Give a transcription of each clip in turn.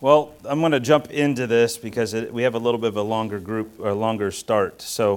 Well, I'm going to jump into this because we have a little bit of a longer group or longer start. So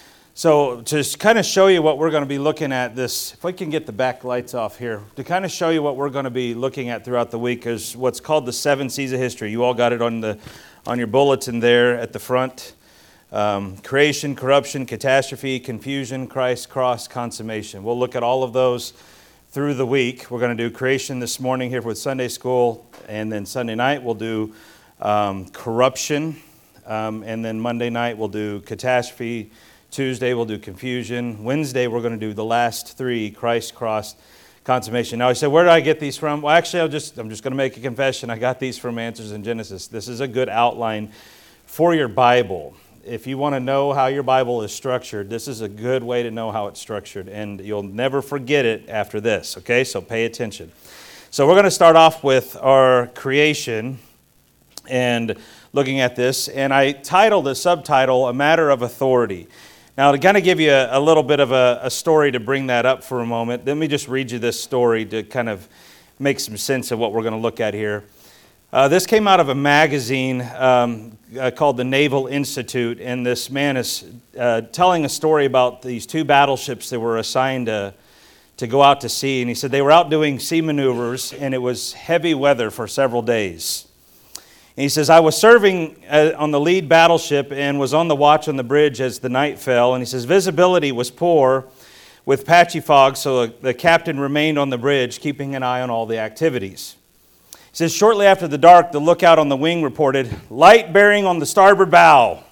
to kind of show you what we're going to be looking at this, if we can get the back lights off here, to kind of show you what we're going to be looking at throughout the week is what's called the 7 C's of history. You all got it on your bulletin there at the front. Creation, corruption, catastrophe, confusion, Christ, cross, consummation. We'll look at all of those through the week. We're going to do creation this morning here with Sunday school, and then Sunday night we'll do corruption, and then Monday night we'll do catastrophe. Tuesday we'll do confusion. Wednesday we're going to do the last 3, Christ, cross, consummation. Now I said, where did I get these from? Well, actually, I'm just going to make a confession. I got these from Answers in Genesis. This is a good outline for your Bible. If you want to know how your Bible is structured, this is a good way to know how it's structured, and you'll never forget it after this, okay? So pay attention. So we're going to start off with our creation and looking at this, and I titled the subtitle, A Matter of Authority. Now, to kind of give you a little bit of a story to bring that up for a moment, let me just read you this story to kind of make some sense of what we're going to look at here. This came out of a magazine called the Naval Institute, and this man is telling a story about these 2 battleships that were assigned to go out to sea. And he said they were out doing sea maneuvers, and it was heavy weather for several days. And he says, I was serving on the lead battleship and was on the watch on the bridge as the night fell. And he says visibility was poor with patchy fog, so the captain remained on the bridge, keeping an eye on all the activities. He says, shortly after the dark, the lookout on the wing reported, light bearing on the starboard bow.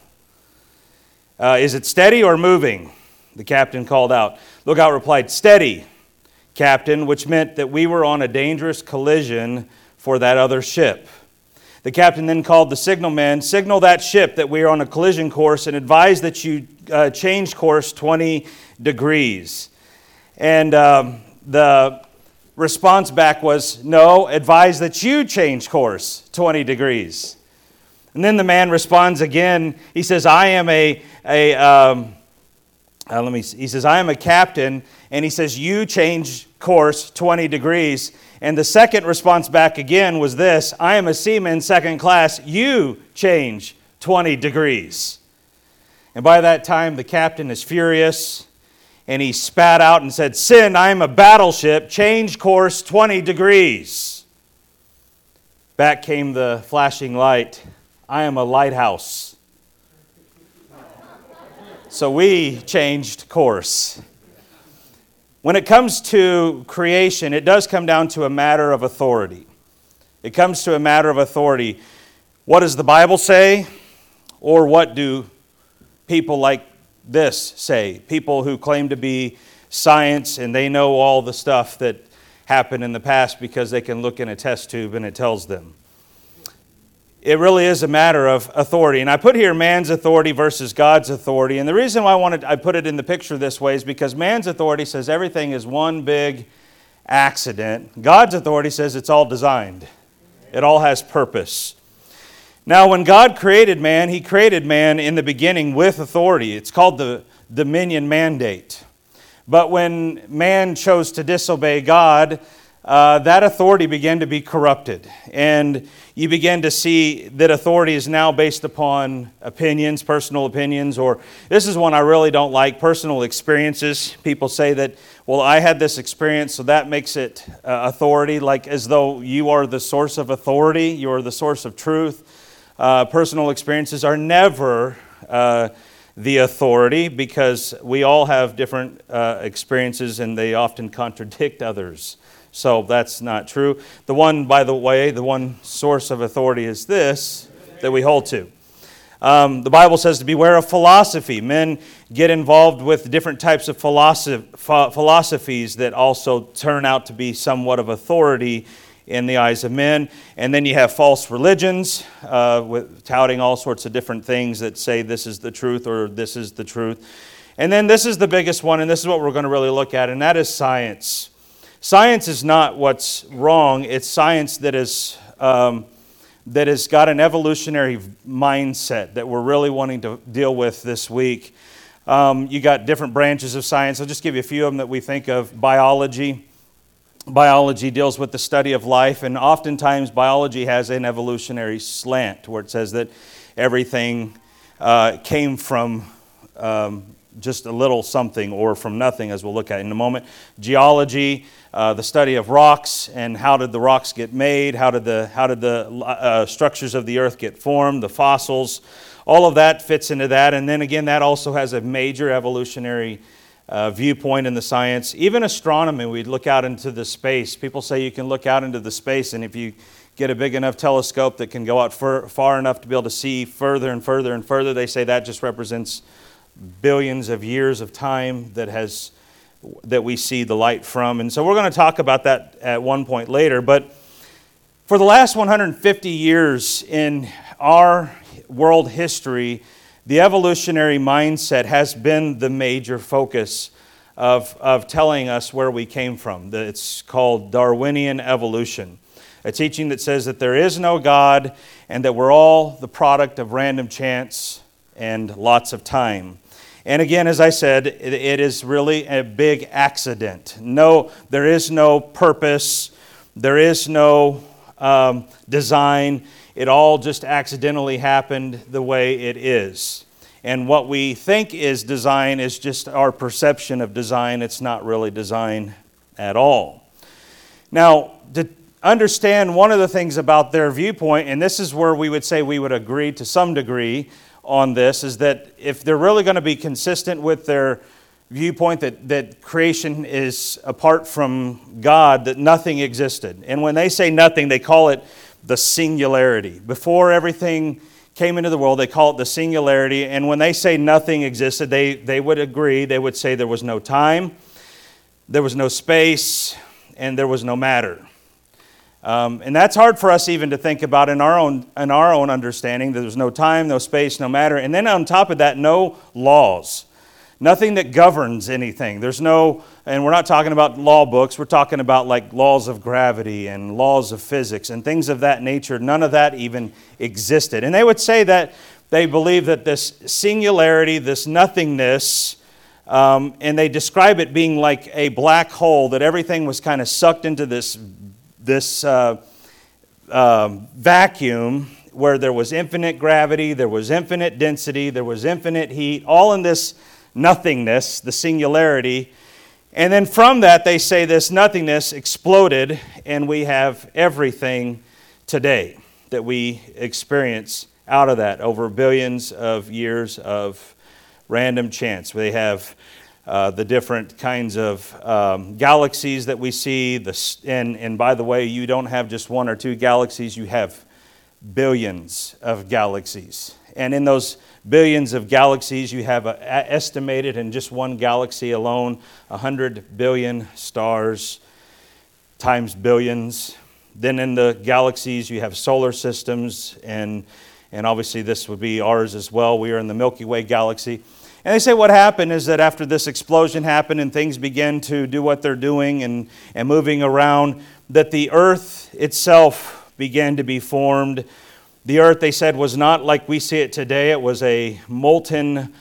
Is it steady or moving? The captain called out. Lookout replied, steady, captain, which meant that we were on a dangerous collision for that other ship. The captain then called the signalman, signal that ship that we are on a collision course and advise that you change course 20 degrees. And the response back was, no, advise that you change course 20 degrees. And then the man responds again. He says, I am a captain, and he says, you change course 20 degrees. And the second response back again was this, I am a seaman second class, you change 20 degrees. And by that time, the captain is furious. And he spat out and said, sin, I am a battleship, change course 20 degrees. Back came the flashing light, I am a lighthouse. So we changed course. When it comes to creation, it does come down to a matter of authority. It comes to a matter of authority. What does the Bible say? Or what do people like this say? People who claim to be science and they know all the stuff that happened in the past because they can look in a test tube and it tells them. It really is a matter of authority. And I put here man's authority versus God's authority. And the reason why I put it in the picture this way is because man's authority says everything is one big accident. God's authority says it's all designed. It all has purpose. Now, when God created man, He created man in the beginning with authority. It's called the dominion mandate. But when man chose to disobey God, that authority began to be corrupted. And you begin to see that authority is now based upon opinions, personal opinions, or this is one I really don't like, personal experiences. People say that, well, I had this experience, so that makes it authority, like as though you are the source of authority, you are the source of truth. Personal experiences are never the authority because we all have different experiences and they often contradict others. So that's not true. The one source of authority is this that we hold to. The Bible says to beware of philosophy. Men get involved with different types of philosophies that also turn out to be somewhat of authority in the eyes of men. And then you have false religions with touting all sorts of different things that say this is the truth or this is the truth. And then this is the biggest one, and this is what we're going to really look at, and that is science. Science is not what's wrong. It's science that has got an evolutionary mindset that we're really wanting to deal with this week. You got different branches of science. I'll just give you a few of them that we think of. Biology. biology deals with the study of life, and oftentimes biology has an evolutionary slant where it says that everything came from just a little something or from nothing, as we'll look at in a moment. Geology, the study of rocks and how did the rocks get made, how did the structures of the earth get formed, the fossils, all of that fits into that. And then again, that also has a major evolutionary viewpoint in the science. Even astronomy, we look out into the space. People say you can look out into the space, and if you get a big enough telescope that can go out far enough to be able to see further and further and further, they say that just represents billions of years of time that we see the light from. And so we're going to talk about that at one point later. But for the last 150 years in our world history, the evolutionary mindset has been the major focus of telling us where we came from. It's called Darwinian evolution, a teaching that says that there is no God and that we're all the product of random chance and lots of time. And again, as I said, it is really a big accident. No, there is no purpose. There is no design. It all just accidentally happened the way it is. And what we think is design is just our perception of design. It's not really design at all. Now, to understand one of the things about their viewpoint, and this is where we would say we would agree to some degree on this, is that if they're really going to be consistent with their viewpoint that creation is apart from God, that nothing existed. And when they say nothing, they call it the singularity. Before everything came into the world, they call it the singularity. And when they say nothing existed, they would agree. They would say there was no time, there was no space, and there was no matter. And that's hard for us even to think about in our own understanding. There's no time, no space, no matter. And then on top of that, no laws. Nothing that governs anything. There's no, and we're not talking about law books, we're talking about like laws of gravity and laws of physics and things of that nature. None of that even existed. And they would say that they believe that this singularity, this nothingness, and they describe it being like a black hole, that everything was kind of sucked into this vacuum where there was infinite gravity, there was infinite density, there was infinite heat, all in this nothingness, the singularity. And then from that, they say this nothingness exploded, and we have everything today that we experience out of that over billions of years of random chance. They have the different kinds of galaxies that we see. And by the way, you don't have just one or two galaxies, you have billions of galaxies. And in those billions of galaxies, you have estimated in just one galaxy alone 100 billion stars times billions. Then in the galaxies, you have solar systems, and obviously this would be ours as well. We are in the Milky Way galaxy. And they say what happened is that after this explosion happened and things began to do what they're doing and moving around, that the earth itself began to be formed. The earth, they said, was not like we see it today. It was a molten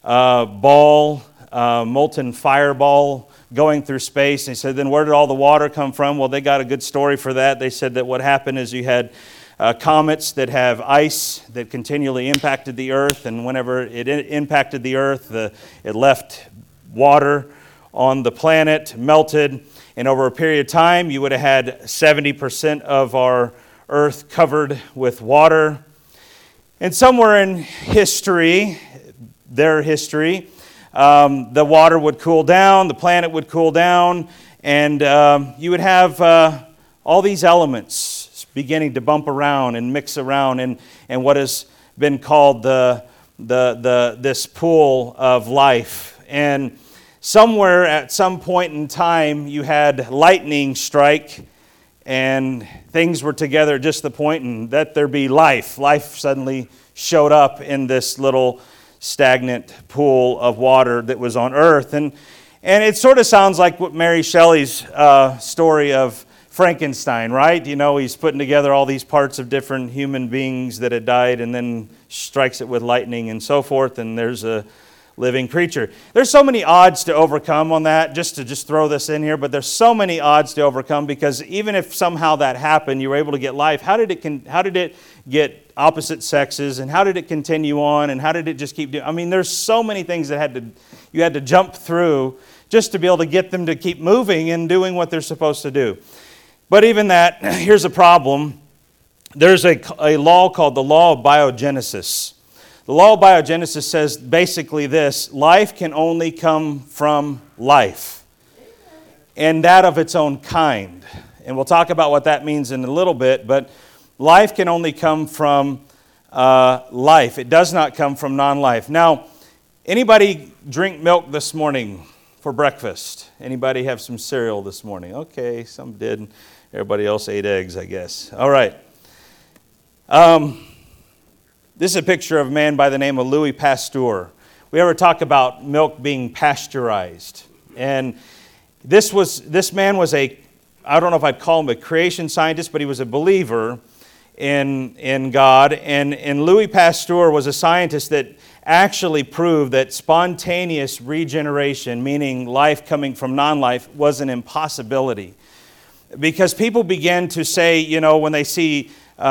molten fireball going through space. And they said, then where did all the water come from? Well, they got a good story for that. They said that what happened is you had comets that have ice that continually impacted the earth, and whenever it impacted the earth, it left water on the planet, melted, and over a period of time, you would have had 70% of our earth covered with water. And somewhere in history, their history, the water would cool down, the planet would cool down, and you would have all these elements beginning to bump around and mix around, and what has been called this pool of life. And somewhere at some point in time, you had lightning strike, and things were together at just the point, and that there be life. Life suddenly showed up in this little stagnant pool of water that was on earth. And it sort of sounds like what Mary Shelley's story of Frankenstein, right? You know, he's putting together all these parts of different human beings that had died and then strikes it with lightning and so forth, and there's a living creature. There's so many odds to overcome on that, just to throw this in here, but there's so many odds to overcome, because even if somehow that happened, you were able to get life, how did it get opposite sexes, and how did it continue on, and how did it just keep doing? I mean, there's so many things that you had to jump through just to be able to get them to keep moving and doing what they're supposed to do. But even that, here's a problem. There's a law called the law of biogenesis. The law of biogenesis says basically this: life can only come from life, and that of its own kind. And we'll talk about what that means in a little bit, but life can only come from life. It does not come from non-life. Now, anybody drink milk this morning for breakfast? Anybody have some cereal this morning? Okay, some did. Everybody else ate eggs, I guess. All right. This is a picture of a man by the name of Louis Pasteur. We ever talk about milk being pasteurized. And this man was I don't know if I'd call him a creation scientist, but he was a believer in God. And Louis Pasteur was a scientist that actually proved that spontaneous regeneration, meaning life coming from non-life, was an impossibility. Because people began to say, when they see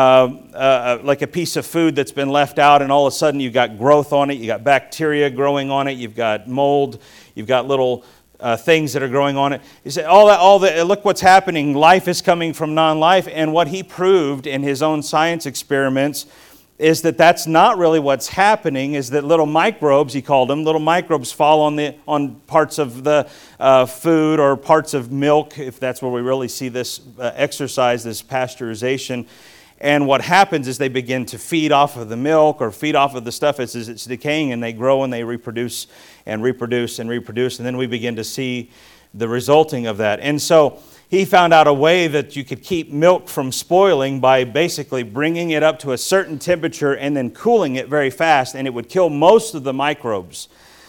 like a piece of food that's been left out, and all of a sudden you've got growth on it, you've got bacteria growing on it, you've got mold, you've got little things that are growing on it. You say, look what's happening. Life is coming from non-life. And what he proved in his own science experiments is that that's not really what's happening, is that little microbes, he called them, little microbes fall on parts of the food or parts of milk, if that's where we really see this exercise, this pasteurization. And what happens is they begin to feed off of the milk or feed off of the stuff as it's decaying, and they grow and they reproduce and reproduce and reproduce. And then we begin to see the resulting of that. And so he found out a way that you could keep milk from spoiling by basically bringing it up to a certain temperature and then cooling it very fast, and it would kill most of the microbes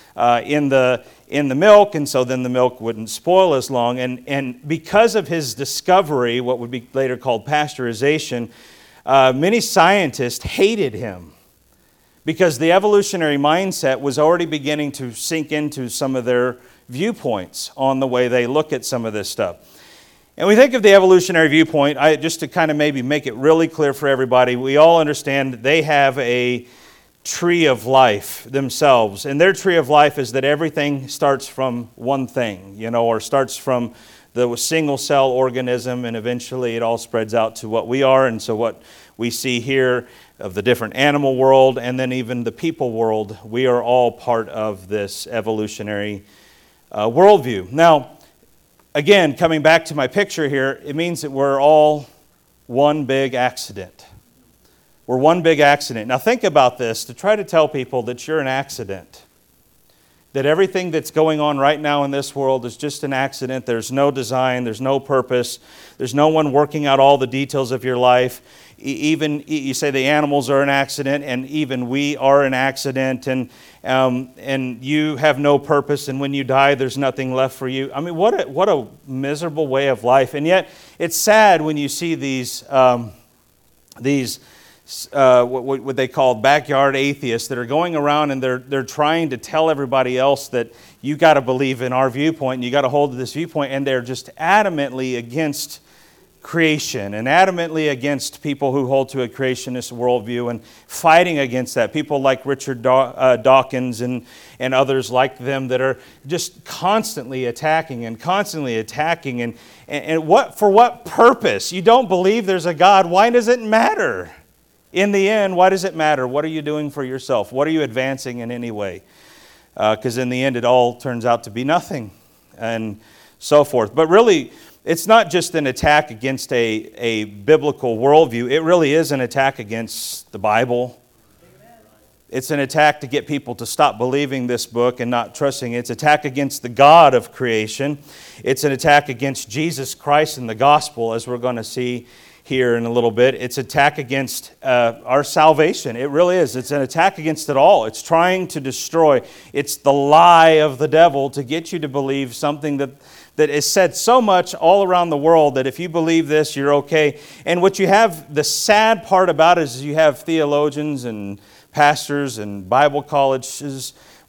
in the milk, and so then the milk wouldn't spoil as long. And because of his discovery, what would be later called pasteurization, many scientists hated him because the evolutionary mindset was already beginning to sink into some of their viewpoints on the way they look at some of this stuff. And we think of the evolutionary viewpoint, just to kind of maybe make it really clear for everybody, we all understand they have a tree of life themselves. And their tree of life is that everything starts from one thing, or starts from the single cell organism, and eventually it all spreads out to what we are. And so what we see here of the different animal world and then even the people world, we are all part of this evolutionary worldview. Now, again, coming back to my picture here, it means that we're all one big accident. We're one big accident. Now think about this, to try to tell people that you're an accident. That everything that's going on right now in this world is just an accident. There's no design, there's no purpose, there's no one working out all the details of your life. Even you say the animals are an accident, and even we are an accident, and you have no purpose, and when you die, there's nothing left for you. I mean, what a miserable way of life. And yet, it's sad when you see these what they call backyard atheists that are going around and they're trying to tell everybody else that you got to believe in our viewpoint and you got to hold to this viewpoint, and they're just adamantly against creation and adamantly against people who hold to a creationist worldview and fighting against that. People like Richard Dawkins and others like them that are just constantly attacking and what for what purpose? You don't believe there's a God. Why does it matter? In the end, why does it matter? What are you doing for yourself? What are you advancing in any way? Because in the end, it all turns out to be nothing and so forth. But really, it's not just an attack against a biblical worldview. It really is an attack against the Bible. It's an attack to get people to stop believing this book and not trusting it. It's an attack against the God of creation. It's an attack against Jesus Christ and the gospel, as we're going to see here in a little bit. It's an attack against our salvation. It really is. It's an attack against it all. It's trying to destroy. It's the lie of the devil to get you to believe something that is said so much all around the world that if you believe this, you're okay. And what you have, the sad part about it is you have theologians and pastors and Bible colleges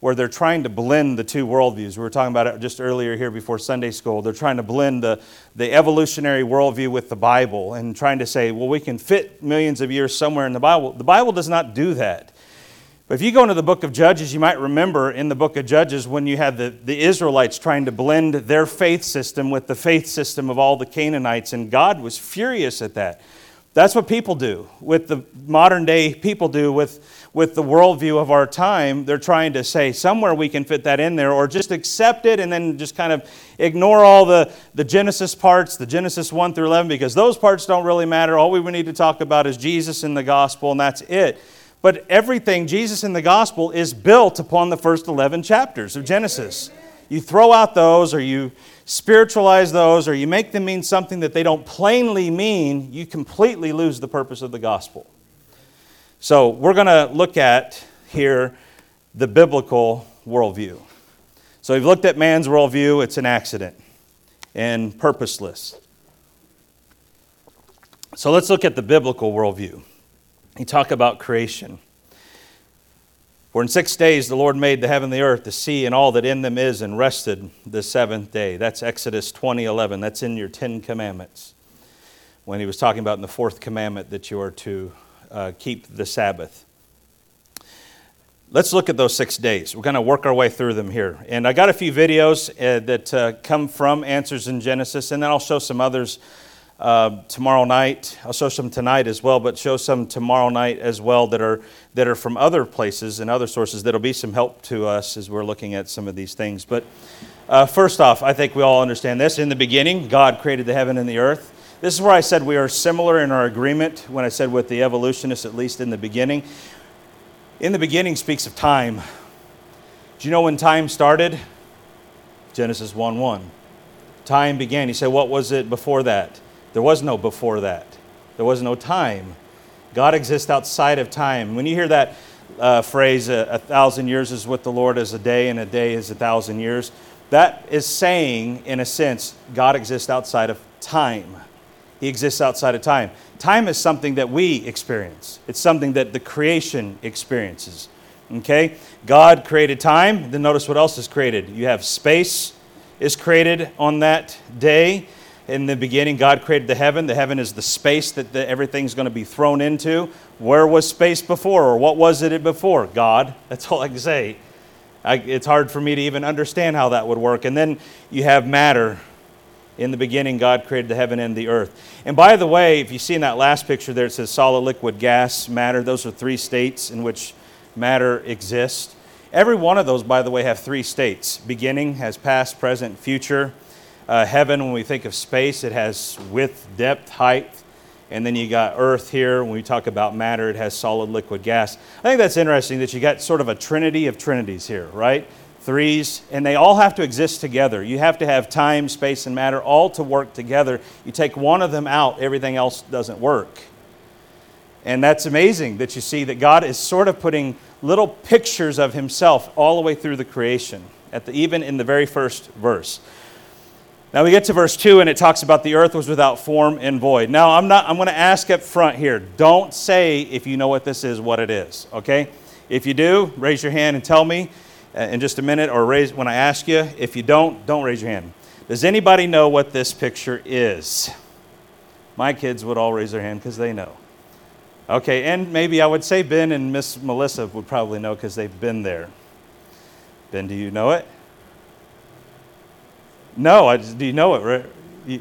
where they're trying to blend the two worldviews. We were talking about it just earlier here before Sunday school. They're trying to blend the evolutionary worldview with the Bible and trying to say, well, we can fit millions of years somewhere in the Bible. The Bible does not do that. But if you go into the book of Judges, you might remember in the book of Judges when you had the Israelites trying to blend their faith system with the faith system of all the Canaanites, and God was furious at that. That's what people do, with the modern day people do with the worldview of our time. They're trying to say somewhere we can fit that in there, or just accept it and then just kind of ignore all the Genesis parts, the Genesis 1 through 11, because those parts don't really matter. All we need to talk about is Jesus and the gospel, and that's it. But everything, Jesus in the gospel, is built upon the first 11 chapters of Genesis. You throw out those, or you spiritualize those, or you make them mean something that they don't plainly mean, you completely lose the purpose of the gospel. So we're going to look at here the biblical worldview. So we've looked at man's worldview. It's an accident and purposeless. So let's look at the biblical worldview. You talk about creation. For in 6 days the Lord made the heaven and the earth, the sea, and all that in them is, and rested the seventh day. That's Exodus 20:11. That's in your 10 Commandments. When he was talking about in the fourth commandment that you are to keep the Sabbath. Let's look at those 6 days. We're going to work our way through them here. And I got a few videos that come from Answers in Genesis, and then I'll show some others tomorrow night. I'll show some tonight as well, but show some tomorrow night as well that are from other places and other sources that'll be some help to us as we're looking at some of these things. But first off, I think we all understand this. In the beginning, God created the heaven and the earth. This is where I said we are similar in our agreement when I said with the evolutionists, at least in the beginning. In the beginning speaks of time. Do you know when time started? Genesis 1:1. Time began. You say, what was it before that? There was no before that. There was no time. God exists outside of time. When you hear that phrase, 1,000 years is with the Lord as a day, and a day is 1,000 years, that is saying, in a sense, God exists outside of time. He exists outside of time. Time is something that we experience. It's something that the creation experiences. Okay? God created time. Then notice what else is created. You have space is created on that day. In the beginning, God created the heaven. The heaven is the space that everything's going to be thrown into. Where was space before, or what was it before? God. That's all I can say. It's hard for me to even understand how that would work. And then you have matter. In the beginning, God created the heaven and the earth. And by the way, if you see in that last picture there, it says solid, liquid, gas, matter. Those are 3 states in which matter exists. Every one of those, by the way, have 3 states. Beginning has past, present, future. Heaven, when we think of space, it has width, depth, height. And then you got earth here. When we talk about matter, it has solid, liquid, gas. I think that's interesting that you got sort of a trinity of trinities here, right? 3s, and they all have to exist together. You have to have time, space, and matter all to work together. You take one of them out, everything else doesn't work. And that's amazing that you see that God is sort of putting little pictures of himself all the way through the creation, even in the very first verse. Now we get to verse 2, and it talks about the earth was without form and void. Now I'm going to ask up front here, don't say if you know what this is, what it is, okay? If you do, raise your hand and tell me in just a minute, or raise when I ask you. If you don't raise your hand. Does anybody know what this picture is? My kids would all raise their hand because they know. Okay, and maybe I would say Ben and Miss Melissa would probably know because they've been there. Ben, do you know it? No, do you know it? Right?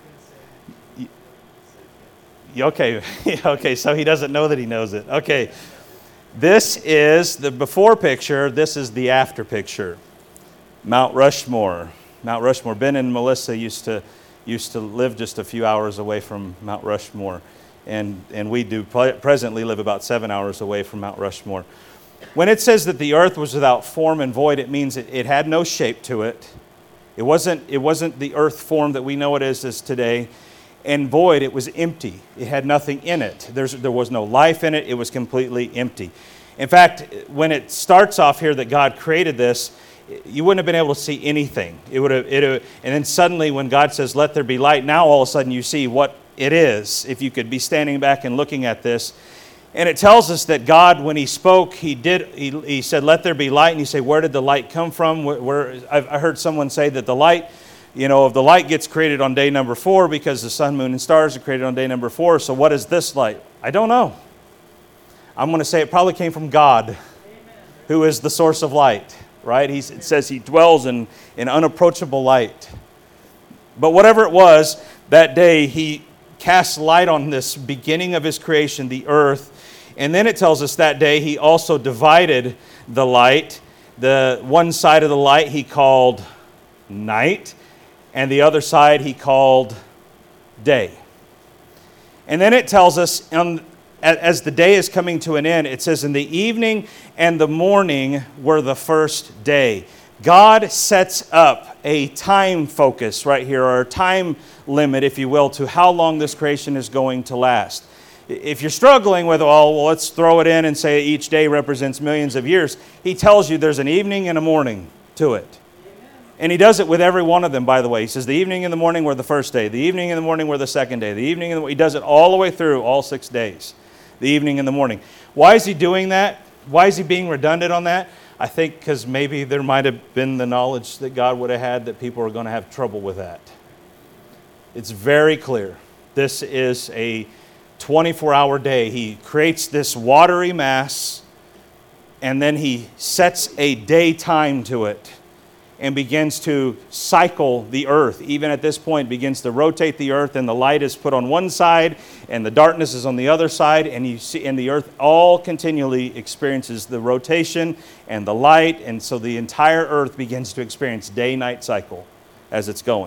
Okay, okay, so he doesn't know that he knows it. Okay, this is the before picture. This is the after picture. Mount Rushmore. Mount Rushmore. Ben and Melissa used to live just a few hours away from Mount Rushmore, and we do presently live about 7 hours away from Mount Rushmore. When it says that the earth was without form and void, it means it had no shape to it. It wasn't the earth form that we know it is today. And void, it was empty. It had nothing in it. There was no life in it. It was completely empty. In fact, when it starts off here that God created this, you wouldn't have been able to see anything. And then suddenly when God says, let there be light, now all of a sudden you see what it is. If you could be standing back and looking at this, And it tells us that God, when He spoke, He said, "Let there be light." And you say, where did the light come from? I heard someone say that the light, if the light gets created on day number 4 because the sun, moon, and stars are created on day number 4. So what is this light? I don't know. I'm going to say it probably came from God, Amen, who is the source of light, right? It says He dwells in unapproachable light. But whatever it was, that day He cast light on this beginning of His creation, the earth. And then it tells us that day He also divided the light. The one side of the light He called night, and the other side He called day. And then it tells us, as the day is coming to an end, it says, "In the evening and the morning were the first day." God sets up a time focus right here, or a time limit, if you will, to how long this creation is going to last. If you're struggling with, well, let's throw it in and say each day represents millions of years, He tells you there's an evening and a morning to it. And He does it with every one of them, by the way. He says the evening and the morning were the first day. The evening and the morning were the second day. He does it all the way through, all 6 days. The evening and the morning. Why is He doing that? Why is He being redundant on that? I think because maybe there might have been the knowledge that God would have had that people are going to have trouble with that. It's very clear. This is a 24-hour day. He creates this watery mass, and then He sets a daytime to it and begins to cycle the earth. Even at this point, begins to rotate the earth, and the light is put on one side, and the darkness is on the other side, and you see, and the earth all continually experiences the rotation and the light, and so the entire earth begins to experience day-night cycle as it's going.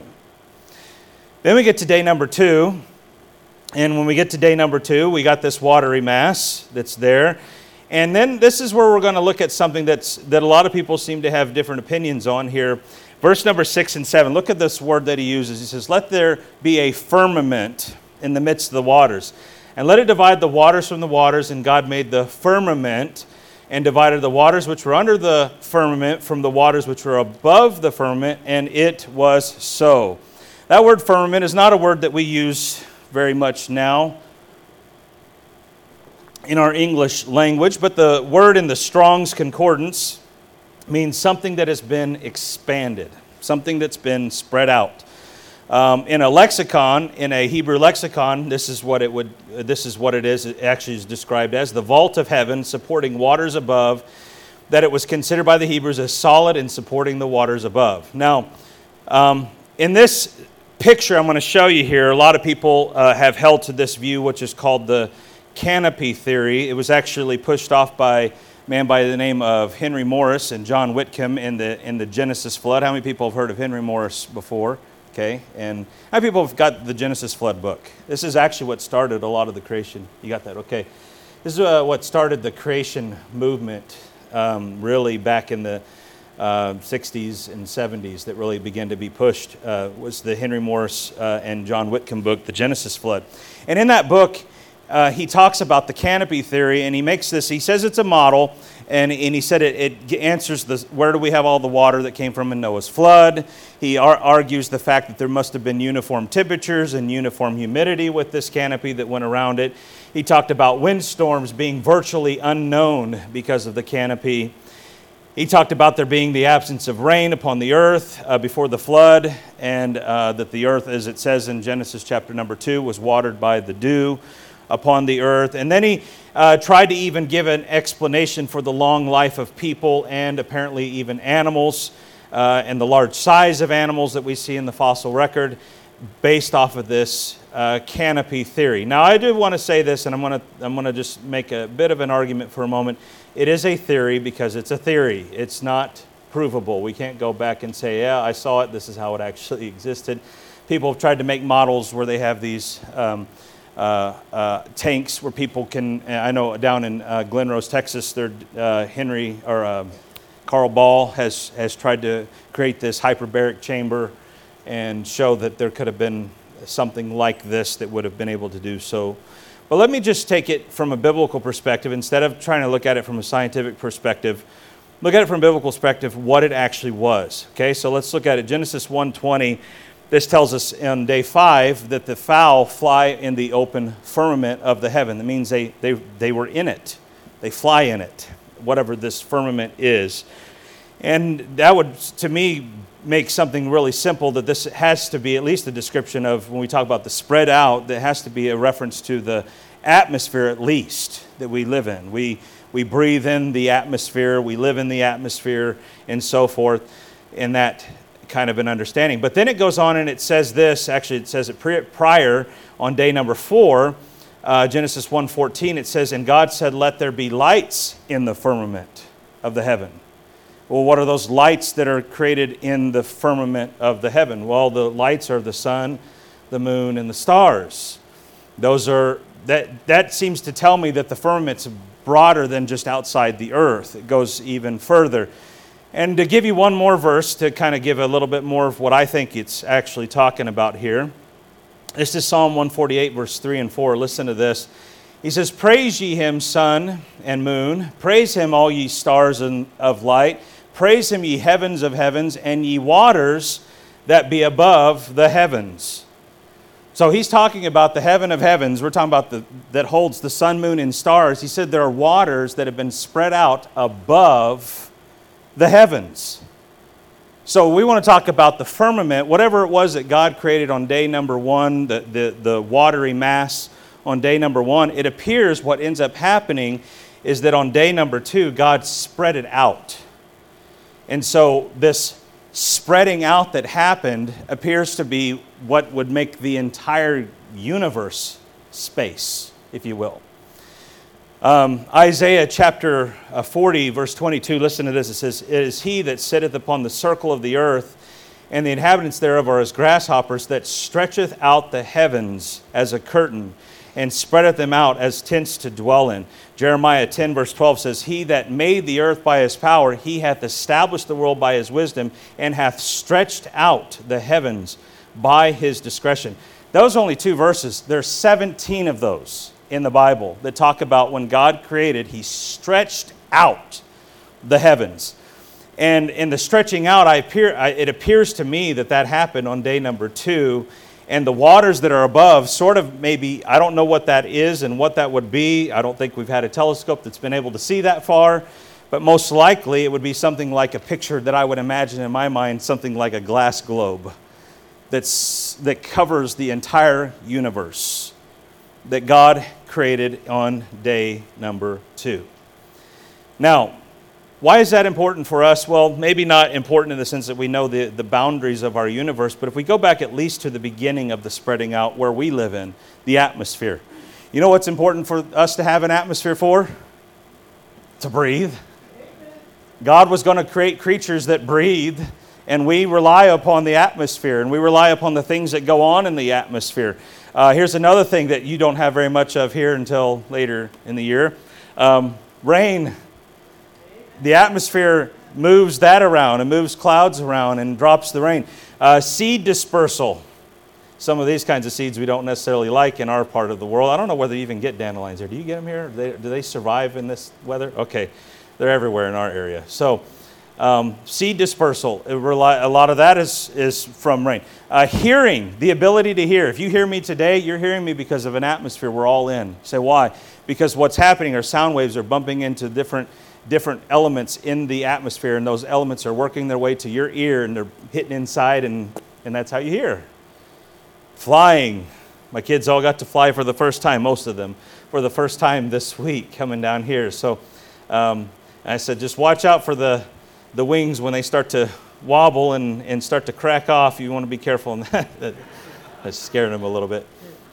Then we get to day number 2, and when we get to day number 2, we got this watery mass that's there. And then this is where we're going to look at something that a lot of people seem to have different opinions on here. Verse number 6 and 7. Look at this word that he uses. He says, "Let there be a firmament in the midst of the waters, and let it divide the waters from the waters. And God made the firmament, and divided the waters which were under the firmament from the waters which were above the firmament, and it was so." That word firmament is not a word that we use very much now in our English language, but the word in the Strong's Concordance means something that has been expanded, something that's been spread out. In a lexicon, in a Hebrew lexicon, this is what it is. It actually is described as the vault of heaven supporting waters above, that it was considered by the Hebrews as solid in supporting the waters above. Now, in this picture I'm going to show you here, a lot of people have held to this view, which is called the canopy theory. It was actually pushed off by a man by the name of Henry Morris and John Whitcomb in the Genesis flood. How many people have heard of Henry Morris before? Okay, and how many people have got the Genesis flood book? This is actually what started a lot of the creation. You got that? Okay. This is what started the creation movement, really back in the 60s and 70s, that really began to be pushed, was the Henry Morris and John Whitcomb book, The Genesis Flood. And in that book, he talks about the canopy theory, and he says it's a model, and he said it answers where do we have all the water that came from in Noah's flood. He argues the fact that there must have been uniform temperatures and uniform humidity with this canopy that went around it. He talked about windstorms being virtually unknown because of the canopy. He talked about there being the absence of rain upon the earth before the flood, and that the earth, as it says in Genesis chapter number 2, was watered by the dew upon the earth. And then he tried to even give an explanation for the long life of people and apparently even animals, and the large size of animals that we see in the fossil record based off of this canopy theory. Now, I do want to say this, and I'm going to just make a bit of an argument for a moment. It is a theory because it's a theory. It's not provable. We can't go back and say, yeah, I saw it, this is how it actually existed. People have tried to make models where they have these tanks where people can, I know down in Glen Rose, Texas, Carl Ball has tried to create this hyperbaric chamber and show that there could have been something like this that would have been able to do so. But let me just take it from a biblical perspective. Instead of trying to look at it from a scientific perspective, look at it from a biblical perspective, what it actually was. Okay, so let's look at it. Genesis 1:20. This tells us on day 5 that the fowl fly in the open firmament of the heaven. That means they were in it. They fly in it, whatever this firmament is. And that would, to me, make something really simple, that this has to be at least a description of, when we talk about the spread out, that has to be a reference to the atmosphere at least that we live in. We breathe in the atmosphere, we live in the atmosphere, and so forth, in that kind of an understanding. But then it goes on and it says this, actually it says it prior on day number 4, Genesis 1:14, it says, "And God said, let there be lights in the firmament of the heaven." Well, what are those lights that are created in the firmament of the heaven? Well, the lights are the sun, the moon, and the stars. Those are, that seems to tell me that the firmament's broader than just outside the earth. It goes even further. And to give you one more verse to kind of give a little bit more of what I think it's actually talking about here. This is Psalm 148, verse 3 and 4. Listen to this. He says, "Praise ye him, sun and moon. Praise him, all ye stars of light. Praise him, ye heavens of heavens, and ye waters that be above the heavens." So he's talking about the heaven of heavens. We're talking about that holds the sun, moon, and stars. He said there are waters that have been spread out above the heavens. So we want to talk about the firmament, whatever it was that God created on day number 1, the watery mass on day number 1. It appears what ends up happening is that on day number 2, God spread it out. And so this spreading out that happened appears to be what would make the entire universe space, if you will. Isaiah chapter 40, verse 22, listen to this. It says, "It is he that sitteth upon the circle of the earth, and the inhabitants thereof are as grasshoppers, that stretcheth out the heavens as a curtain, and spreadeth them out as tents to dwell in." Jeremiah 10, verse 12 says, "He that made the earth by his power, he hath established the world by his wisdom, and hath stretched out the heavens by his discretion." Those are only 2 verses. There's 17 of those in the Bible that talk about when God created, he stretched out the heavens. And in the stretching out, it appears to me that happened on day number 2. And the waters that are above, sort of maybe, I don't know what that is and what that would be. I don't think we've had a telescope that's been able to see that far. But most likely it would be something like a picture that I would imagine in my mind, something like a glass globe that covers the entire universe that God created on day number 2. Now, why is that important for us? Well, maybe not important in the sense that we know the boundaries of our universe, but if we go back at least to the beginning of the spreading out where we live in, the atmosphere. You know what's important for us to have an atmosphere for? To breathe. God was going to create creatures that breathe, and we rely upon the atmosphere, and we rely upon the things that go on in the atmosphere. Here's another thing that you don't have very much of here until later in the year. Rain. The atmosphere moves that around and moves clouds around and drops the rain. Seed dispersal. Some of these kinds of seeds we don't necessarily like in our part of the world. I don't know whether you even get dandelions here. Do you get them here? Do they survive in this weather? Okay. They're everywhere in our area. So seed dispersal, a lot of that is from rain. Hearing, the ability to hear. If you hear me today, you're hearing me because of an atmosphere we're all in. You say, why? Because what's happening are sound waves are bumping into different elements in the atmosphere, and those elements are working their way to your ear, and they're hitting inside, and that's how you hear. Flying. My kids all got to fly for the first time, most of them, for the first time this week coming down here. So I said, just watch out for the wings when they start to wobble and start to crack off. You want to be careful in that. That's scaring them a little bit.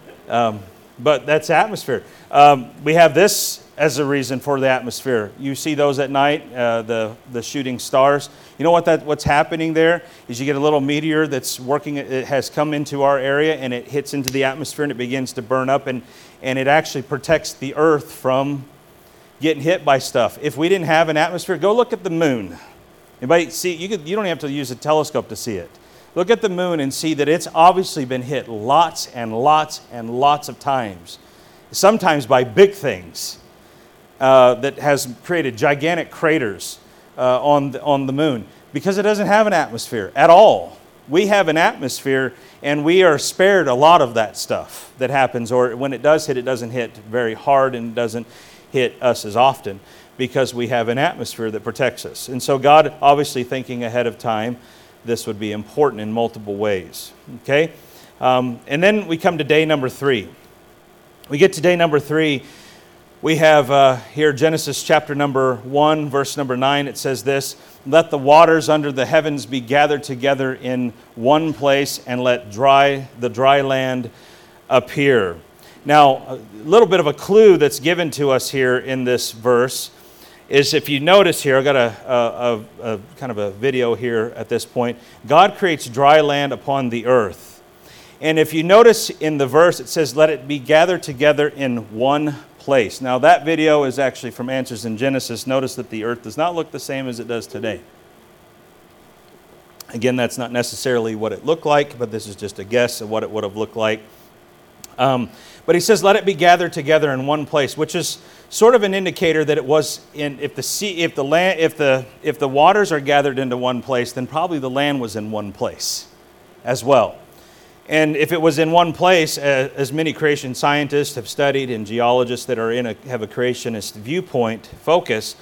But that's atmosphere. We have this as a reason for the atmosphere. You see those at night, the shooting stars. You know what's happening there is you get a little meteor that's working. It has come into our area and it hits into the atmosphere and it begins to burn up, and it actually protects the earth from getting hit by stuff. If we didn't have an atmosphere, go look at the moon. Anybody see? You don't have to use a telescope to see it. Look at the moon and see that it's obviously been hit lots and lots and lots of times, sometimes by big things that has created gigantic craters on the moon because it doesn't have an atmosphere at all. We have an atmosphere, and we are spared a lot of that stuff that happens, or when it does hit, it doesn't hit very hard and doesn't hit us as often because we have an atmosphere that protects us. And so God, obviously thinking ahead of time, this would be important in multiple ways. Okay? And then we come to day number 3. We get to day number 3. We have here Genesis chapter number 1, verse number 9. It says this, "Let the waters under the heavens be gathered together in one place, and let the dry land appear." Now, a little bit of a clue that's given to us here in this verse is, if you notice here, I've got a kind of a video here at this point. God creates dry land upon the earth. And if you notice in the verse, it says, "Let it be gathered together in one place." Now, that video is actually from Answers in Genesis. Notice that the earth does not look the same as it does today. Again, that's not necessarily what it looked like, but this is just a guess of what it would have looked like. But he says, "Let it be gathered together in one place," which is sort of an indicator that it was in. If the waters are gathered into one place, then probably the land was in one place as well. And if it was in one place, as many creation scientists have studied and geologists that have a creationist viewpoint focus,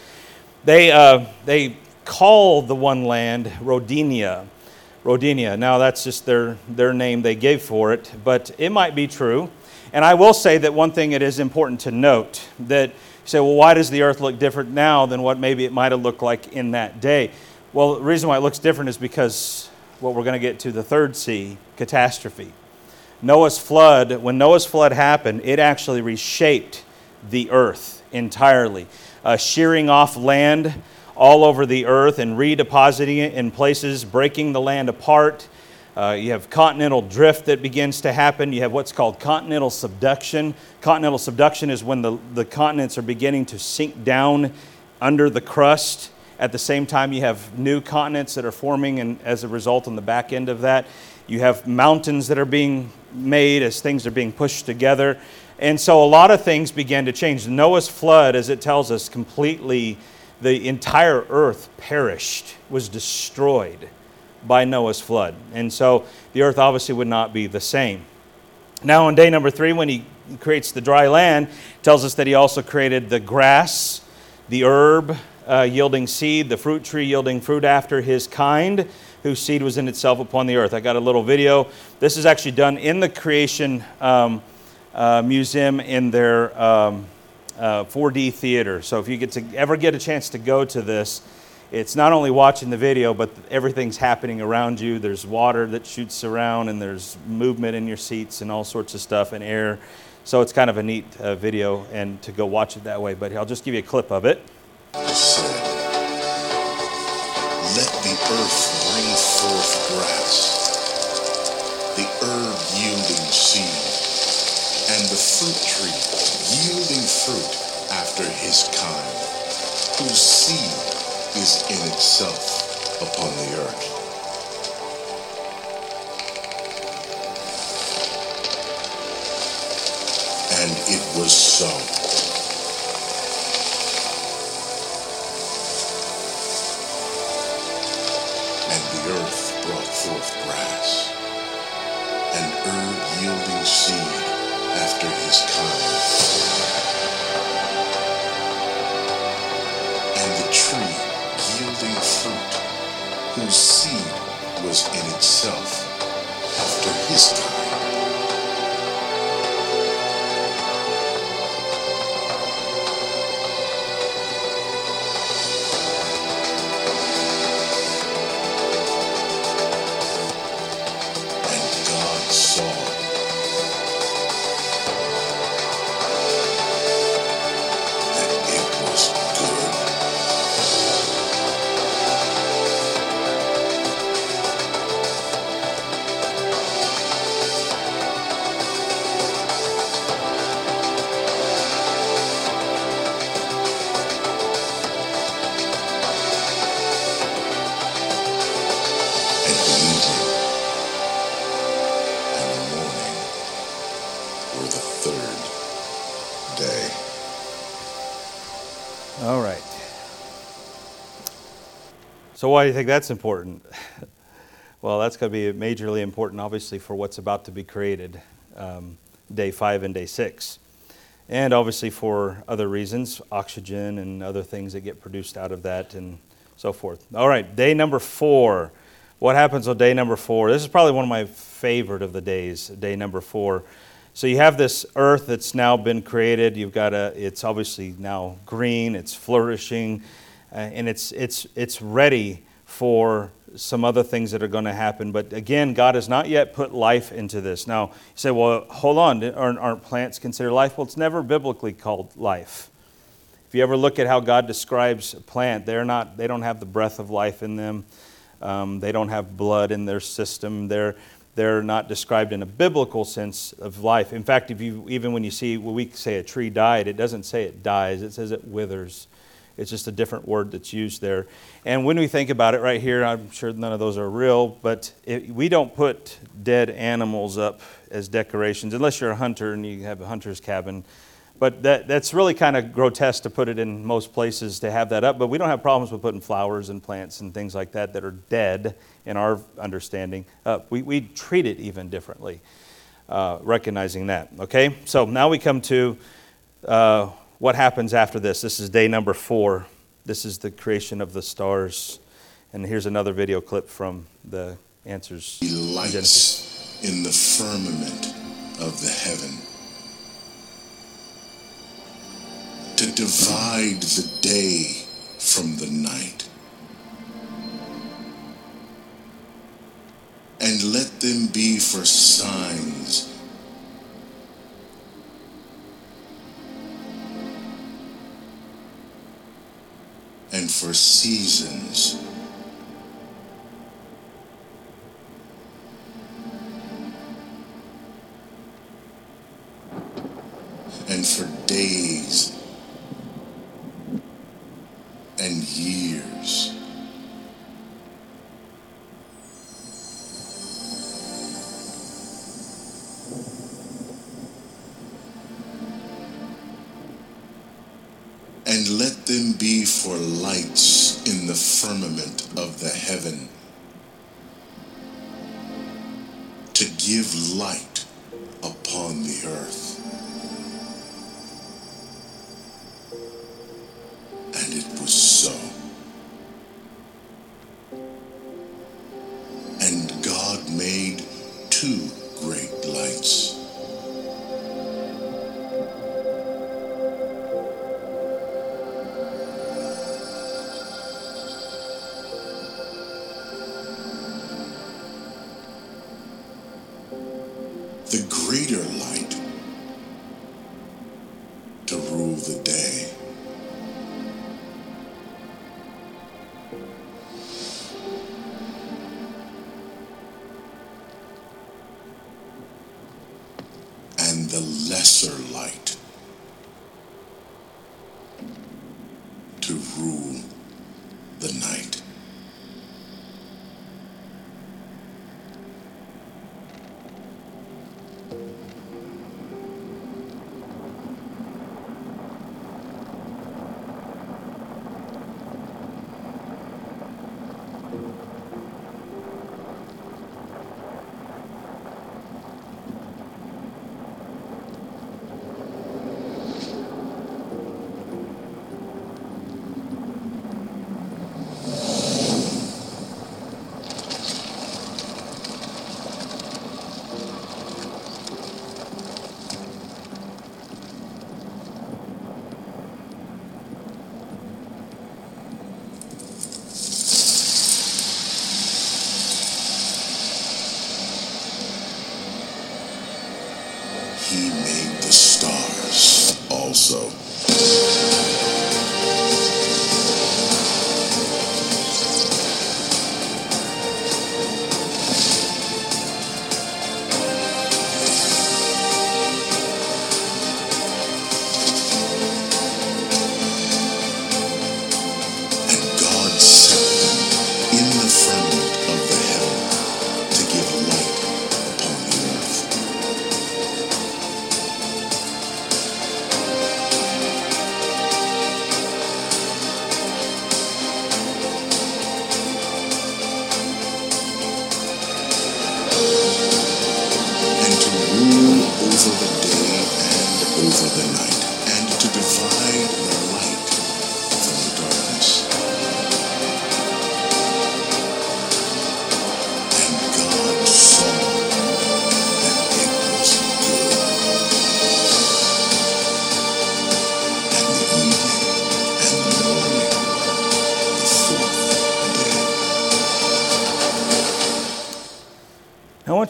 they call the one land Rodinia. Rodinia. Now that's just their name they gave for it, but it might be true. And I will say that one thing it is important to note, that you say, well, why does the earth look different now than what maybe it might have looked like in that day? Well, the reason why it looks different is because what we're going to get to, the third C, catastrophe. Noah's flood, when Noah's flood happened, it actually reshaped the earth entirely, shearing off land all over the earth and redepositing it in places, breaking the land apart. You have continental drift that begins to happen. You have what's called continental subduction. Continental subduction is when the continents are beginning to sink down under the crust. At the same time, you have new continents that are forming, and as a result, on the back end of that, you have mountains that are being made as things are being pushed together. And so a lot of things began to change. Noah's flood, as it tells us, completely, the entire earth perished, was destroyed by Noah's flood. And so the earth obviously would not be the same. Now on day number 3, when he creates the dry land, it tells us that he also created the grass, the herb yielding seed, the fruit tree yielding fruit after his kind, whose seed was in itself upon the earth. I got a little video. This is actually done in the Creation Museum in their 4D theater. So if you ever get a chance to go to this, it's not only watching the video, but everything's happening around you. There's water that shoots around, and there's movement in your seats and all sorts of stuff, and air. So it's kind of a neat video, and to go watch it that way. But I'll just give you a clip of it. Said, "Let the earth bring forth grass, the herb yielding seed, and the fruit tree yielding fruit after his kind, whose seed is in itself upon the earth." And it was so. And the earth brought forth grass, and herb yielding seed after his kind, and the tree yielding fruit, whose seed was in itself after his kind. And God saw that it was good. And the evening and the morning were the third day. All right. So why do you think that's important? Well, that's going to be majorly important, obviously, for what's about to be created, day 5 and day 6. And obviously for other reasons, oxygen and other things that get produced out of that and so forth. All right, day number 4. What happens on day number 4? This is probably one of my favorite of the days, day number 4. So you have this earth that's now been created. You've got it's obviously now green, it's flourishing, and it's ready for some other things that are going to happen. But again, God has not yet put life into this. Now, you say, well, hold on, aren't plants considered life? Well, it's never biblically called life. If you ever look at how God describes a plant, they don't have the breath of life in them. They don't have blood in their system. They're not described in a biblical sense of life. In fact, even when you see, when we say a tree died, it doesn't say it dies, it says it withers. It's just a different word that's used there. And when we think about it right here, I'm sure none of those are real, but we don't put dead animals up as decorations, unless you're a hunter and you have a hunter's cabin. But that's really kind of grotesque to put it in most places to have that up. But we don't have problems with putting flowers and plants and things like that that are dead in our understanding up. We treat it even differently, recognizing that. Okay, so now we come to what happens after this. This is day number 4. This is the creation of the stars. And here's another video clip from the Answers. Lights in the firmament of the heaven, to divide the day from the night, and let them be for signs and for seasons and for days and years. And let them be for lights in the firmament of the heaven, to give light upon the earth. And it was so. And God made 2 great lights, the greater light to rule the day, and the lesser light to rule the night. He made the stars also. And God set them in the firmament of the heaven to give light upon the earth.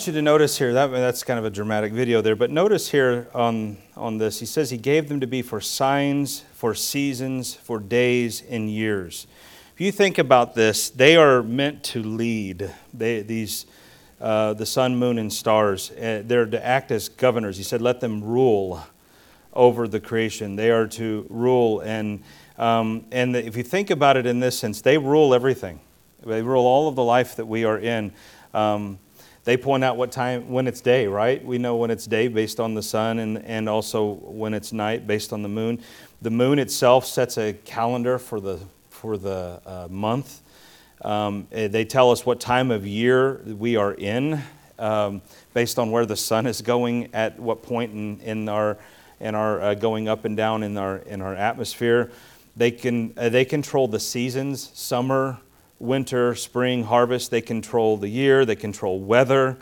want you to notice here, that's kind of a dramatic video there, but notice here on this, he says he gave them to be for signs, for seasons, for days, and years. If you think about this, they are meant to lead. The sun, moon, and stars, they're to act as governors. He said, let them rule over the creation. They are to rule, and if you think about it in this sense, they rule everything. They rule all of the life that we are in. They point out what time, when it's day, right? We know when it's day based on the sun, and also when it's night based on the moon. The moon itself sets a calendar for the month. They tell us what time of year we are in, based on where the sun is going at what point in our going up and down in our atmosphere. They control the seasons, summer, winter, spring, harvest. They control the year. They control weather.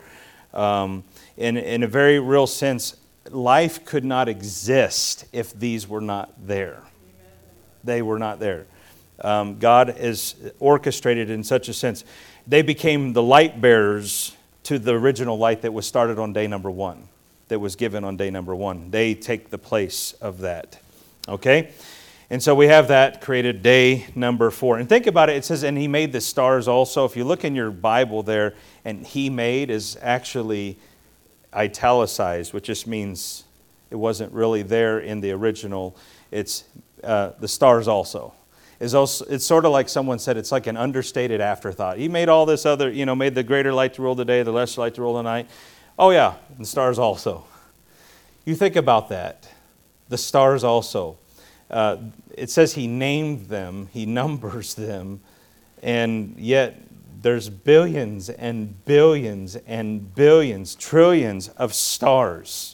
In a very real sense, life could not exist if these were not there. They were not there. God is orchestrated in such a sense. They became the light bearers to the original light that was started on day number 1, that was given on day number 1. They take the place of that. Okay? And so we have that created day number 4. And think about it, it says, and he made the stars also. If you look in your Bible there, and he made is actually italicized, which just means it wasn't really there in the original. It's the stars also. It's sort of like someone said, it's like an understated afterthought. He made all this other, made the greater light to rule the day, the lesser light to rule the night. Oh yeah, the stars also. You think about that. The stars also. It says he named them, he numbers them, and yet there's billions and billions and billions, trillions of stars.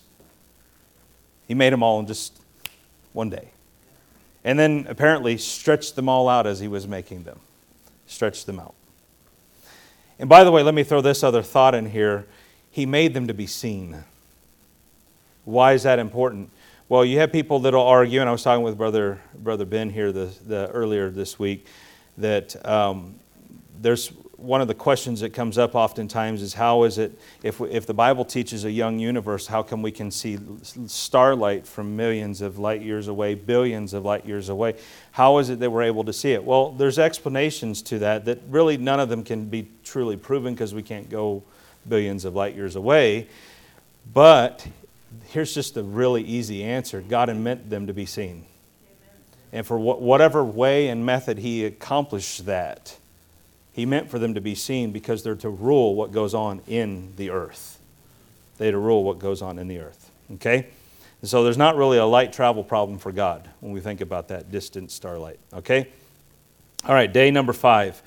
He made them all in just one day. And then apparently stretched them all out as he was making them. Stretched them out. And by the way, let me throw this other thought in here. He made them to be seen. Why is that important? Well, you have people that will argue, and I was talking with Brother Ben here earlier this week, that there's one of the questions that comes up oftentimes is how is it, if the Bible teaches a young universe, how come we can see starlight from millions of light years away, billions of light years away? How is it that we're able to see it? Well, there's explanations to that really none of them can be truly proven because we can't go billions of light years away. But here's just a really easy answer. God meant them to be seen. Amen. And for whatever way and method he accomplished that, he meant for them to be seen because they're to rule what goes on in the earth. They're to rule what goes on in the earth. Okay? And so there's not really a light travel problem for God when we think about that distant starlight. Okay? All right, day number 5.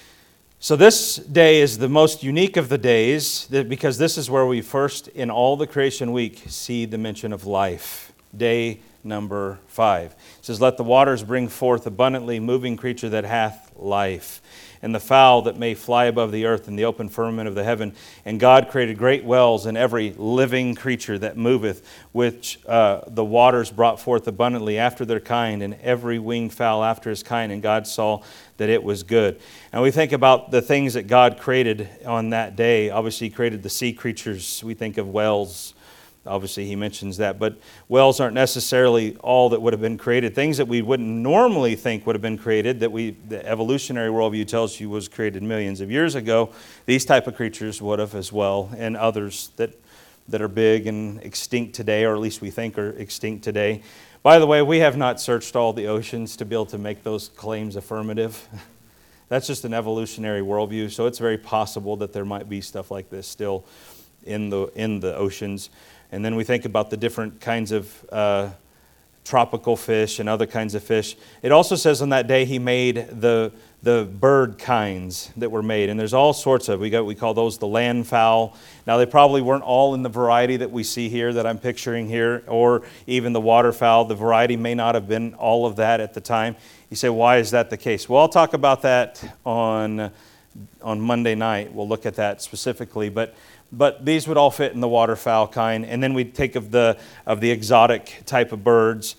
So this day is the most unique of the days because this is where we first, in all the creation week, see the mention of life. Day number 5. It says, let the waters bring forth abundantly moving creature that hath life, and the fowl that may fly above the earth in the open firmament of the heaven. And God created great wells in every living creature that moveth, which the waters brought forth abundantly after their kind, and every winged fowl after his kind. And God saw that it was good. And we think about the things that God created on that day. Obviously, he created the sea creatures. We think of whales. Obviously, he mentions that. But whales aren't necessarily all that would have been created. Things that we wouldn't normally think would have been created, that the evolutionary worldview tells you was created millions of years ago, these type of creatures would have as well, and others that are big and extinct today, or at least we think are extinct today. By the way, we have not searched all the oceans to be able to make those claims affirmative. That's just an evolutionary worldview, so it's very possible that there might be stuff like this still in the oceans. And then we think about the different kinds of tropical fish and other kinds of fish. It also says on that day he made the bird kinds that were made. And there's all sorts of, we call those the land fowl. Now they probably weren't all in the variety that we see here that I'm picturing here, or even the waterfowl. The variety may not have been all of that at the time. You say, why is that the case? Well, I'll talk about that on Monday night. We'll look at that specifically. But these would all fit in the waterfowl kind. And then we take of the exotic type of birds.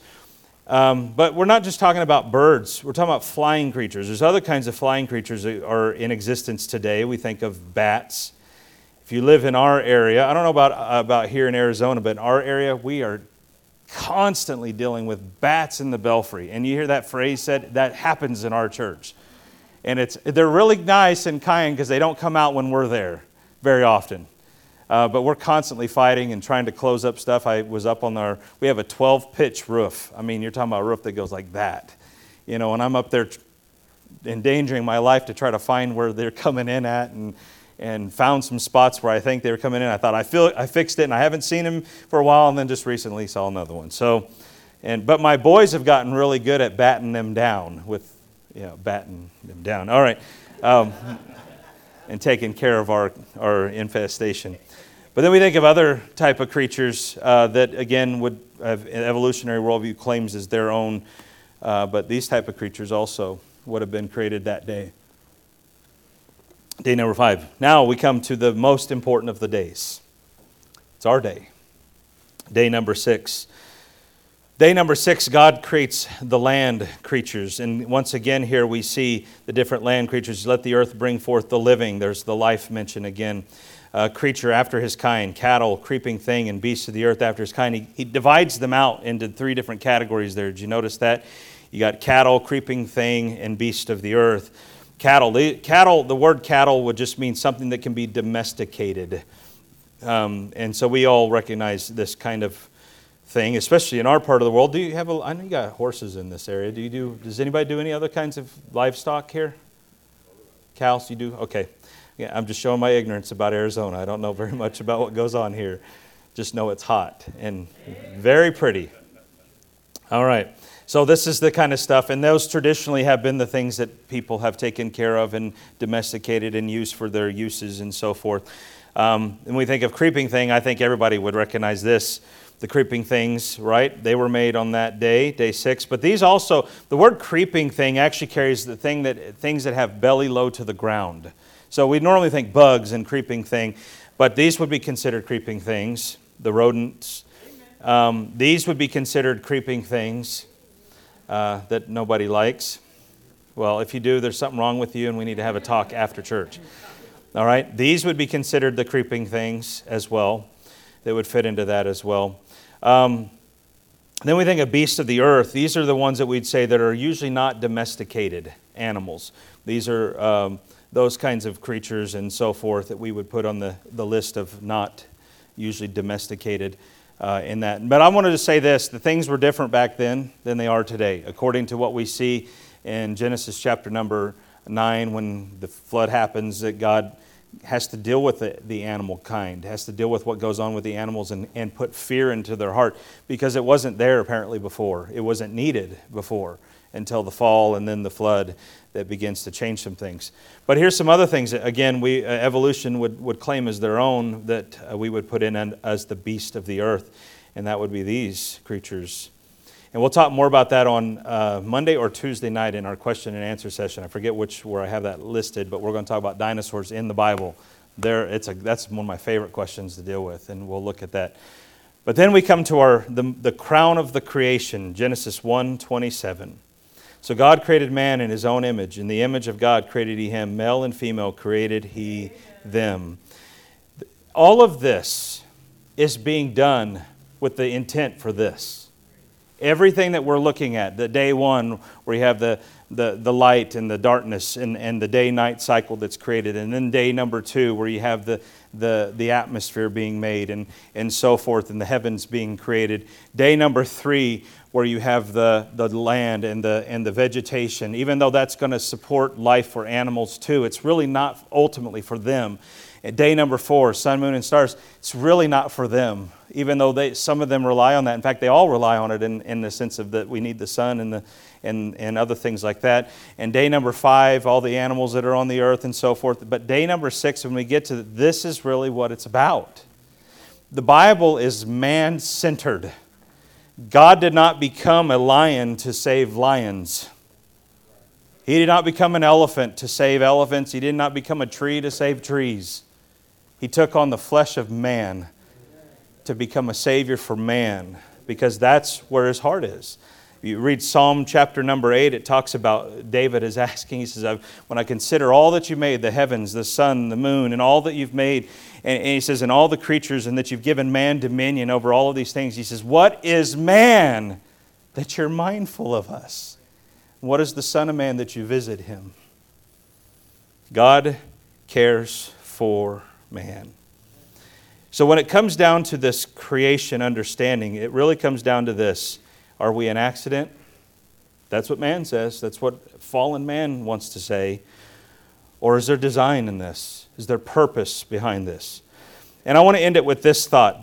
But we're not just talking about birds. We're talking about flying creatures. There's other kinds of flying creatures that are in existence today. We think of bats. If you live in our area, I don't know about here in Arizona, but in our area, we are constantly dealing with bats in the belfry. And you hear that phrase said, that happens in our church. And they're really nice and kind because they don't come out when we're there very often. But we're constantly fighting and trying to close up stuff. I was up on we have a 12-pitch roof. I mean, you're talking about a roof that goes like that. You know, and I'm up there endangering my life to try to find where they're coming in at, and found some spots where I think they were coming in. I thought I fixed it, and I haven't seen them for a while, and then just recently saw another one. But my boys have gotten really good at batting them down batting them down. All right, and taking care of our infestation. But then we think of other type of creatures that again would have an evolutionary worldview claims as their own, but these type of creatures also would have been created that day. Day number 5. Now we come to the most important of the days. It's our day. Day number 6. Day number 6, God creates the land creatures. And once again here we see the different land creatures. Let the earth bring forth the living. There's the life mentioned again. Creature after his kind, cattle, creeping thing, and beasts of the earth after his kind. He divides them out into 3 different categories there. Did you notice that? You got cattle, creeping thing, and beast of the earth. Cattle. The word cattle would just mean something that can be domesticated. And so we all recognize this kind of thing, especially in our part of the world. I know you got horses in this area. Does anybody do any other kinds of livestock here? Cows, you do? Okay. Yeah, I'm just showing my ignorance about Arizona. I don't know very much about what goes on here. Just know it's hot and very pretty. All right. So this is the kind of stuff, and those traditionally have been the things that people have taken care of and domesticated and used for their uses and so forth. And we think of creeping thing, I think everybody would recognize this. The creeping things, right? They were made on that day, day 6. But these also, the word creeping thing actually carries the things that have belly low to the ground. So we normally think bugs and creeping thing, but these would be considered creeping things. The rodents. These would be considered creeping things. That nobody likes. Well, if you do, there's something wrong with you, and we need to have a talk after church. All right? These would be considered the creeping things as well. They would fit into that as well. Then we think of beasts of the earth. These are the ones that we'd say that are usually not domesticated animals. These are those kinds of creatures and so forth that we would put on the list of not usually domesticated. In that. But I wanted to say this, the things were different back then than they are today. According to what we see in Genesis chapter number 9, when the flood happens, that God has to deal with the animal kind, has to deal with what goes on with the animals and put fear into their heart, because it wasn't there apparently before. It wasn't needed before until the fall and then the flood that begins to change some things. But here's some other things that, again, evolution would claim as their own that we would put in as the beast of the earth, and that would be these creatures. And we'll talk more about that on Monday or Tuesday night in our question and answer session. I forget where I have that listed, but we're going to talk about dinosaurs in the Bible. That's one of my favorite questions to deal with, and we'll look at that. But then we come to the crown of the creation, Genesis 1:27. So God created man in his own image. In the image of God created he him. Male and female created he them. All of this is being done with the intent for this. Everything that we're looking at, the day 1 where you have the light and the darkness and the day-night cycle that's created, and then day number 2 where you have the atmosphere being made and so forth, and the heavens being created. Day number 3 where you have the land and the vegetation. Even though that's going to support life for animals too, it's really not ultimately for them. At day number 4, sun, moon, and stars, it's really not for them, even though some of them rely on that. In fact, they all rely on it in the sense of that we need the sun and other things like that. And day number 5, all the animals that are on the earth and so forth. But day number 6, when we get to this is really what it's about. The Bible is man-centered. God did not become a lion to save lions. He did not become an elephant to save elephants. He did not become a tree to save trees. He took on the flesh of man to become a Savior for man, because that's where his heart is. You read Psalm chapter number 8, it talks about David is asking, he says, when I consider all that you made, the heavens, the sun, the moon, and all that you've made, and he says, and all the creatures, and that you've given man dominion over all of these things, he says, what is man that you're mindful of us? What is the Son of Man that you visit him? God cares for man. So when it comes down to this creation understanding, it really comes down to this. Are we an accident? That's what man says. That's what fallen man wants to say. Or is there design in this? Is there purpose behind this? And I want to end it with this thought.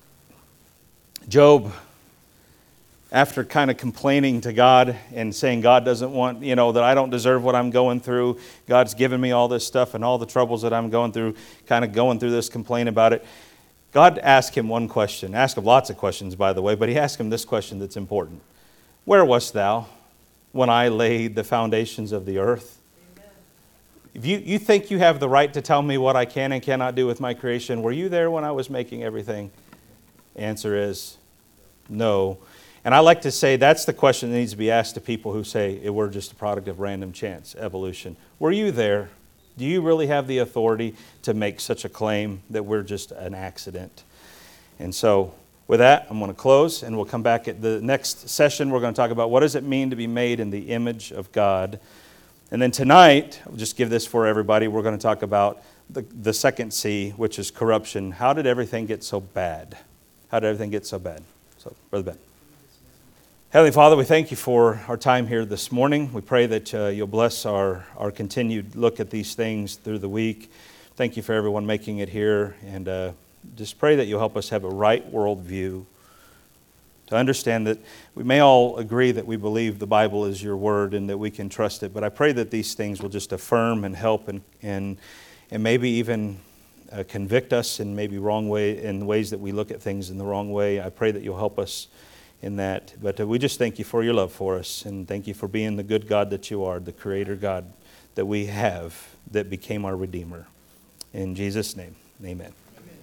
Job, after kind of complaining to God and saying God doesn't want, that I don't deserve what I'm going through. God's given me all this stuff and all the troubles that I'm going through, kind of going through this, complaint about it. God asked him one question. Asked him lots of questions, by the way, but he asked him this question that's important. Where wast thou when I laid the foundations of the earth? Amen. If you think you have the right to tell me what I can and cannot do with my creation, were you there when I was making everything? Answer is no. And I like to say that's the question that needs to be asked to people who say we're just a product of random chance, evolution. Were you there? Do you really have the authority to make such a claim that we're just an accident? And so with that, I'm going to close, and we'll come back at the next session. We're going to talk about what does it mean to be made in the image of God. And then tonight, I'll just give this for everybody, we're going to talk about the second C, which is corruption. How did everything get so bad? How did everything get so bad? So, Brother Ben. Heavenly Father, we thank you for our time here this morning. We pray that you'll bless our continued look at these things through the week. Thank you for everyone making it here. And just pray that you'll help us have a right worldview, to understand that we may all agree that we believe the Bible is your word and that we can trust it. But I pray that these things will just affirm and help and maybe even convict us in maybe wrong way, in ways that we look at things in the wrong way. I pray that you'll help us in that. But we just thank you for your love for us, and thank you for being the good God that you are, the creator God that we have that became our Redeemer. In Jesus' name, amen.